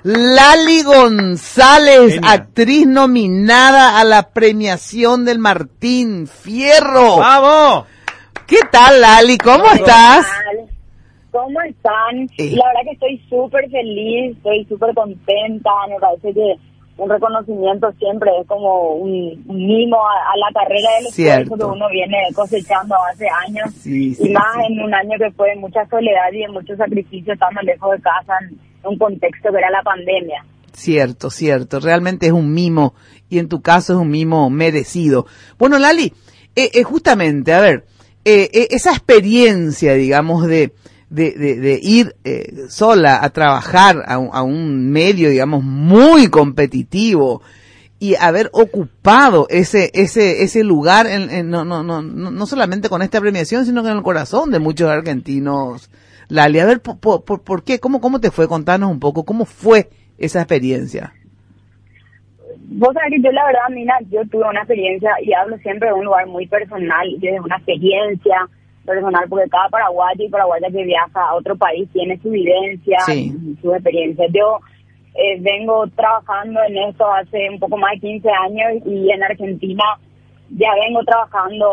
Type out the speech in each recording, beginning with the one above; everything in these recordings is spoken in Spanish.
Lali González, Genia. actriz nominada a la premiación del Martín Fierro. ¡Vamos! ¿Qué tal, Lali? ¿Cómo estás? ¿Cómo están? La verdad que estoy súper feliz, estoy súper contenta, me parece que un reconocimiento siempre es como un mimo a la carrera del esfuerzo que uno viene cosechando hace años, y más en un año que fue de mucha soledad y de mucho sacrificio, estando lejos de casa en un contexto que era la pandemia. Cierto, realmente es un mimo, y en tu caso es un mimo merecido. Bueno, Lali, justamente, a ver, esa experiencia, digamos, de ir sola a trabajar a un medio, digamos, muy competitivo, y haber ocupado ese lugar no solamente con esta premiación, sino que en el corazón de muchos argentinos. Lali, a ver, ¿por qué? ¿Cómo te fue? Contanos un poco, ¿cómo fue esa experiencia? Vos sabés que yo, la verdad, Mina, yo tuve una experiencia, y hablo siempre de un lugar muy personal, de una experiencia personal, porque cada paraguayo y paraguaya que viaja a otro país tiene su vivencia, su experiencia. Yo vengo trabajando en esto hace un poco más de 15 años, y en Argentina ya vengo trabajando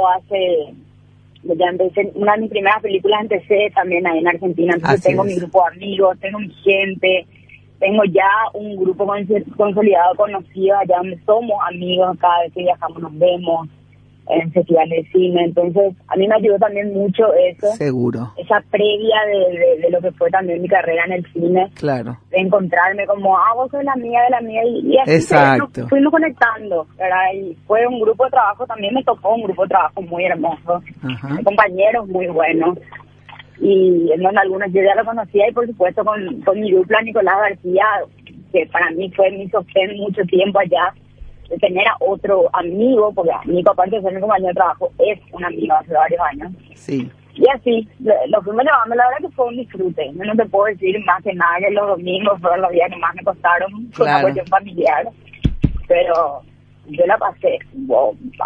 ya empecé, una de mis primeras películas empecé también ahí en Argentina, entonces tengo mi grupo de amigos, tengo mi gente, tengo ya un grupo consolidado, conocido, allá donde somos amigos, cada vez que viajamos nos vemos en festivales de cine. Entonces a mí me ayudó también mucho eso, seguro, esa previa de lo que fue también mi carrera en el cine, claro, de encontrarme como, vos sos la mía, y así nos fuimos conectando, ¿verdad? Y fue un grupo de trabajo, también me tocó un grupo de trabajo muy hermoso, de compañeros muy buenos, y en donde algunos yo ya lo conocía, y por supuesto con mi dupla Nicolás García, que para mí fue mi sostén mucho tiempo allá, de tener a otro amigo, porque Nico, aparte de ser mi compañero de trabajo, es un amigo hace varios años. Sí. Y así, lo fuimos llevando. La verdad que fue un disfrute. Yo no te puedo decir más que nada que los domingos fueron los días que más me costaron, con la cuestión familiar. Pero yo la pasé bomba.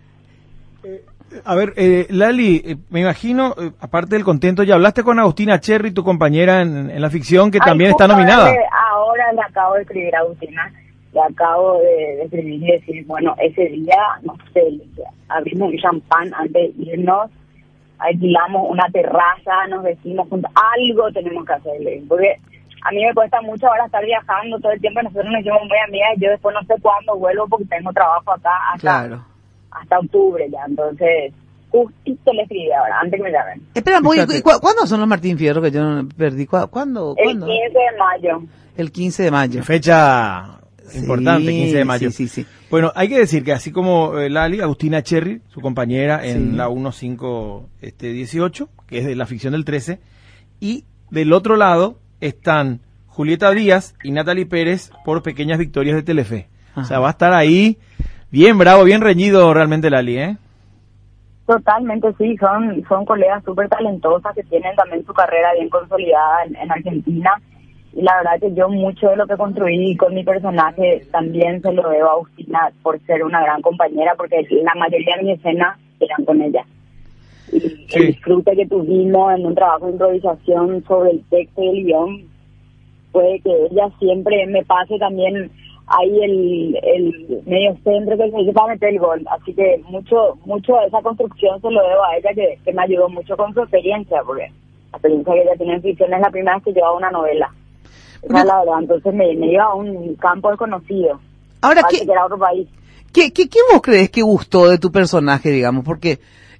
A ver, Lali, me imagino, aparte del contento, ya hablaste con Agustina Cherry, tu compañera en la ficción, que también está nominada. Ahora le acabo de escribir a Agustina. Le acabo de escribir y decir, bueno, ese día, no sé, abrimos un champán antes de irnos, alquilamos una terraza, nos decimos juntos, algo tenemos que hacerle, porque a mí me cuesta mucho ahora estar viajando todo el tiempo, nosotros nos hicimos muy amigas, y yo después no sé cuándo vuelvo porque tengo trabajo acá hasta octubre ya, entonces justito le escribí ahora, antes que me llamen. Espera, ¿cuándo son los Martín Fierro que yo no perdí? ¿Cuándo? El 15 de mayo. El 15 de mayo. Fecha importante, 15 de mayo. Sí. Bueno, hay que decir que así como Lali, Agustina Cherry, su compañera en la 1518, que es de la ficción del 13, y del otro lado están Julieta Díaz y Natalie Pérez por Pequeñas Victorias de Telefe. Ajá. O sea, va a estar ahí bien bravo, bien reñido realmente Lali, ¿eh? Totalmente, sí, son colegas súper talentosas que tienen también su carrera bien consolidada en Argentina. Y la verdad que yo mucho de lo que construí con mi personaje también se lo debo a Agustina por ser una gran compañera, porque la mayoría de mis escenas eran con ella. Y el disfrute que tuvimos en un trabajo de improvisación sobre el texto y el guión fue que ella siempre me pase también ahí el medio centro que se dice para meter el gol. Así que mucho de esa construcción se lo debo a ella, que me ayudó mucho con su experiencia, porque la experiencia que ella tiene en ficción es la primera vez que llevaba una novela. La verdad, entonces me iba a un campo desconocido. Ahora, que era otro país. ¿Qué vos crees que gustó de tu personaje, digamos? Porque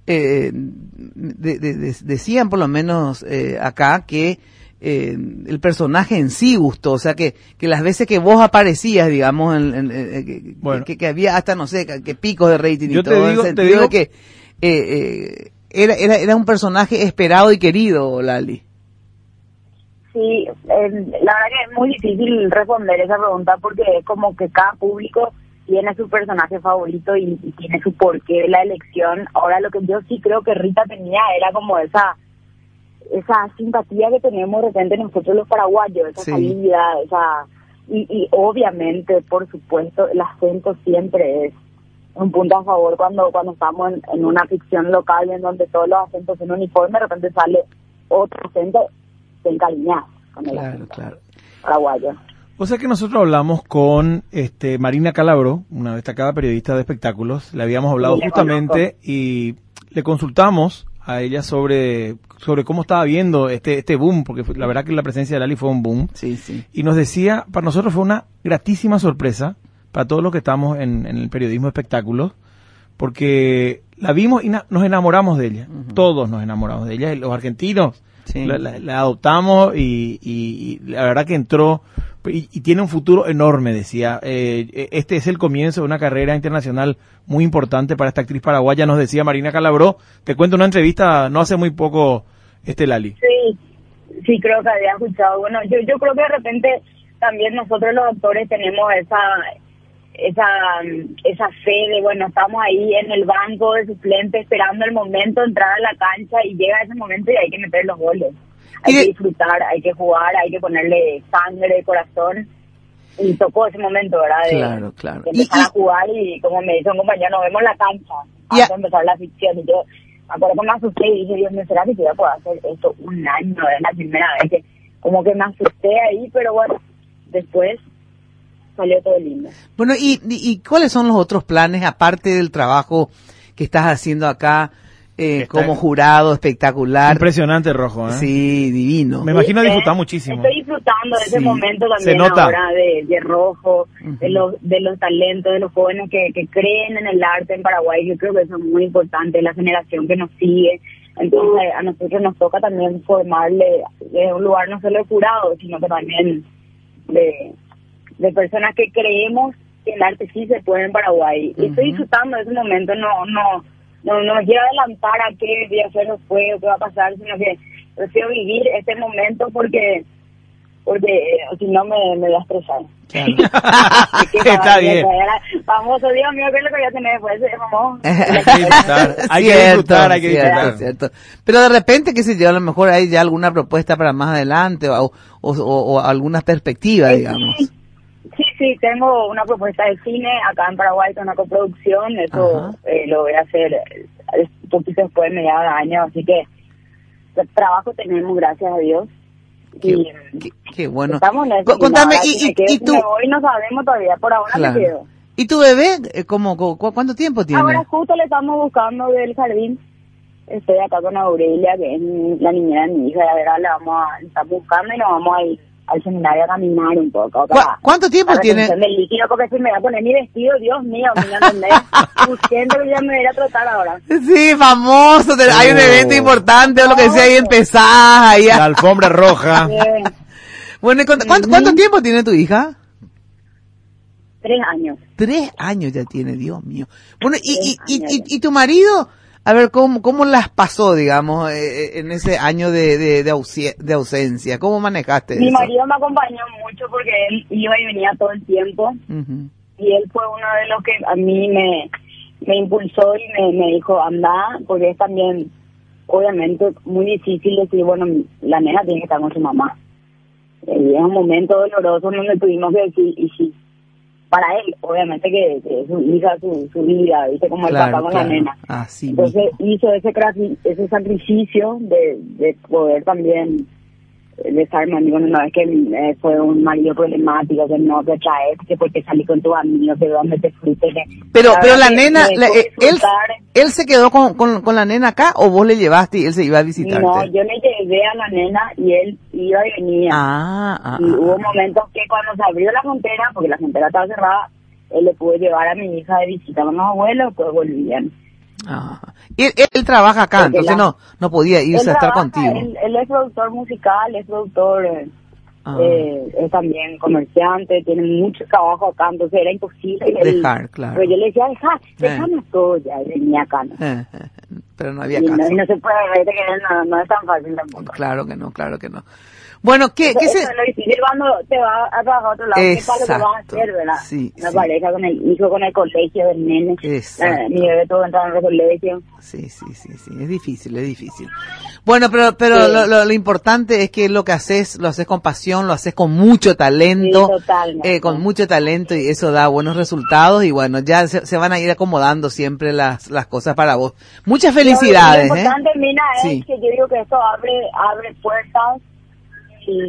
decían por lo menos acá que el personaje en sí gustó, o sea que las veces que vos aparecías, digamos, que había hasta, no sé, que picos de rating y todo, en el sentido de que era un personaje esperado y querido, Lali. Sí, la verdad que es muy difícil responder esa pregunta, porque es como que cada público tiene su personaje favorito y tiene su porqué de la elección. Ahora, lo que yo sí creo que Rita tenía era como esa simpatía que tenemos de repente nosotros los paraguayos, esa salida, y obviamente, por supuesto, el acento siempre es un punto a favor cuando estamos en una ficción local en donde todos los acentos son uniformes, de repente sale otro acento, te encariñas con el acento paraguayo. O sea que nosotros hablamos con Marina Calabró, una destacada periodista de espectáculos. Le habíamos hablado justamente y le consultamos a ella sobre cómo estaba viendo este boom, porque la verdad que la presencia de Lali fue un boom. Sí, sí. Y nos decía, para nosotros fue una gratísima sorpresa, para todos los que estamos en el periodismo de espectáculos, porque la vimos y nos enamoramos de ella. Todos nos enamoramos de ella. Y los argentinos la adoptamos y la verdad que entró y tiene un futuro enorme, decía. Este es el comienzo de una carrera internacional muy importante para esta actriz paraguaya, nos decía Marina Calabró. Te cuento una entrevista no hace muy poco, Lali. Sí, creo que había escuchado. Bueno, yo creo que de repente también nosotros los actores tenemos esa fe de, bueno, estamos ahí en el banco de suplente esperando el momento de entrar a la cancha y llega ese momento y hay que meter los goles. Hay que disfrutar, hay que jugar, hay que ponerle sangre, corazón. Y tocó ese momento, ¿verdad? Claro. De empezar a jugar y, como me dice un compañero, nos vemos en la cancha antes de empezar la ficción. Y yo me acuerdo que me asusté y dije, Dios mío, ¿será que yo voy a poder hacer esto un año? Es la primera vez que como que me asusté ahí, pero bueno, después salió todo lindo. Bueno, ¿y cuáles son los otros planes, aparte del trabajo que estás haciendo acá como jurado espectacular? Impresionante, Rojo, ¿eh? Sí, divino. Me imagino disfrutar muchísimo. Estoy disfrutando de ese momento también ahora de Rojo, de los talentos, de los jóvenes que creen en el arte en Paraguay. Yo creo que eso es muy importante, la generación que nos sigue. Entonces a nosotros nos toca también formarle de un lugar no solo de jurado, sino que también de personas que creemos que el arte sí se puede en Paraguay. Y estoy disfrutando de ese momento, no me quiero adelantar a qué voy a hacer después o qué va a pasar, sino que prefiero vivir este momento porque si no me voy a estresar. Claro. Está bien. Famoso, Dios mío, ¿qué es lo que voy a tener después? Hay que disfrutar. Cierto. Pero de repente, qué sé yo, a lo mejor hay ya alguna propuesta para más adelante o alguna perspectiva, digamos. Sí, tengo una propuesta de cine acá en Paraguay con una coproducción, eso lo voy a hacer un poquito después de mediados de año, así que trabajo tenemos, gracias a Dios. Qué bueno. Estamos en eso. Contame, y tú... Hoy no sabemos todavía, por ahora me quedo. ¿Y tu bebé, cuánto tiempo tiene? Ahora justo le estamos buscando del jardín. Estoy acá con Aurelia, que es la niñera de mi hija, y a ver, estamos buscando y nos vamos a ir al seminario a caminar un poco. ¿Cuánto tiempo tiene? Del líquido, porque si me voy a poner mi vestido, Dios mío, siento que ya me voy a ir a trotar ahora. Sí, famoso, hay un evento importante o lo que sea y empezás ahí. La alfombra roja. Bueno, ¿cuánto tiempo tiene tu hija? 3 años. 3 años ya tiene, Dios mío. Bueno, y tu marido, a ver, ¿cómo las pasó, digamos, en ese año de ausencia? ¿Cómo manejaste Mi eso? marido me acompañó mucho porque él iba y venía todo el tiempo. Y él fue uno de los que a mí me impulsó y me dijo, anda, porque es también, obviamente, muy difícil decir, bueno, la nena tiene que estar con su mamá. Y es un momento doloroso donde tuvimos que decir, y sí, para él, obviamente que su hija, su vida, ¿viste? Como el papá con la nena. Así entonces hizo ese sacrificio de poder también besarme a mí una vez que fue un marido problemático, que no te traes, que porque salí con tus amigos, que donde te frutes. Pero la nena, él se quedó con la nena acá o vos le llevaste y él se iba a visitarte? No, yo le llevé a la nena y él iba y venía. Y hubo momentos que cuando se abrió la frontera, porque la frontera estaba cerrada, él le pudo llevar a mi hija de visita a los abuelos, pues volvían. Y él trabaja acá, porque entonces no podía irse a estar contigo. Él es productor musical, es productor, es también comerciante, tiene mucho trabajo acá, entonces era imposible dejar, claro. Pero yo le decía, déjame todo, ya venía acá. Pero no había caso. Y no se puede ver que no es tan fácil tampoco. Claro que no. Bueno, ¿qué se...? Eso es lo difícil cuando te vas a trabajar a otro lado. ¿Qué tal lo que vas a hacer, verdad? Sí, una pareja con el hijo, con el colegio del nene. Mi bebé todo entrando en el colegio. Sí. Es difícil. Bueno, pero lo importante es que lo que haces, lo haces con pasión, lo haces con mucho talento. Sí, totalmente. Con mucho talento y eso da buenos resultados y bueno, ya se van a ir acomodando siempre las cosas para vos. Muchas felicidades. Lo importante, Mina, es que yo digo que esto abre puertas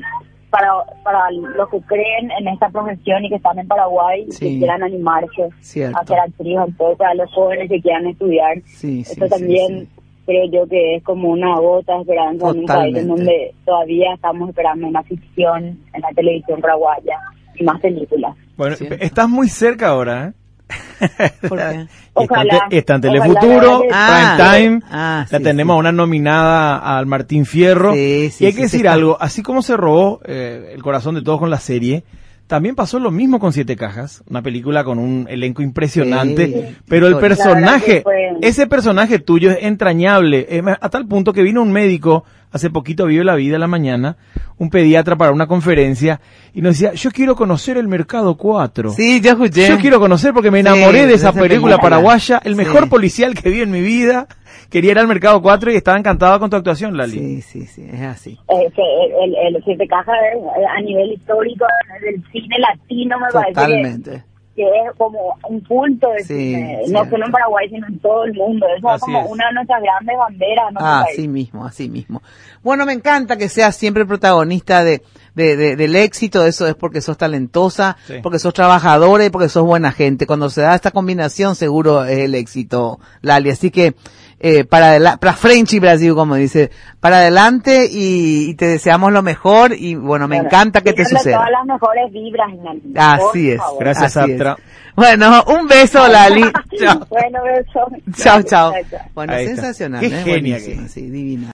para los que creen en esta profesión y que están en Paraguay y que quieran animarse Cierto. a ser actriz, entonces para los jóvenes que quieran estudiar. Esto también creo yo que es como una gota de esperanza en un país en donde todavía estamos esperando una ficción en la televisión paraguaya y más películas. Bueno, estás muy cerca ahora, ¿eh? ¿Por qué? Está en Telefuturo, Prime Time, la sí, tenemos a una nominada al Martín Fierro. Y hay que decir algo, así como se robó el corazón de todos con la serie, también pasó lo mismo con Siete Cajas, una película con un elenco impresionante, pero el personaje, ese personaje tuyo es entrañable, a tal punto que vino un médico hace poquito, Vive la Vida en la mañana, un pediatra para una conferencia, y nos decía, yo quiero conocer el Mercado 4. Sí, yo escuché. Yo quiero conocer porque me enamoré de esa película paraguaya, el mejor policial que vi en mi vida. Quería ir al Mercado 4 y estaba encantado con tu actuación, Lali. Sí, es así. El Siete Cajas a nivel histórico del cine latino me parece que es como un culto de cine, no solo en Paraguay, sino en todo el mundo. Eso es como una de nuestras grandes banderas. Así mismo. Bueno, me encanta que seas siempre protagonista del éxito. Eso es porque sos talentosa, porque sos trabajadora y porque sos buena gente. Cuando se da esta combinación, seguro es el éxito, Lali. Así que para Frenchy Brasil, como dice, para adelante y te deseamos lo mejor y bueno, me encanta que te suceda. Todas las mejores vibras, así es. Gracias, Saptra. Bueno, un beso, Lali. Chao. Bueno, beso. Chao. Bueno, ahí sensacional. Qué genia buenísima, sí, divina.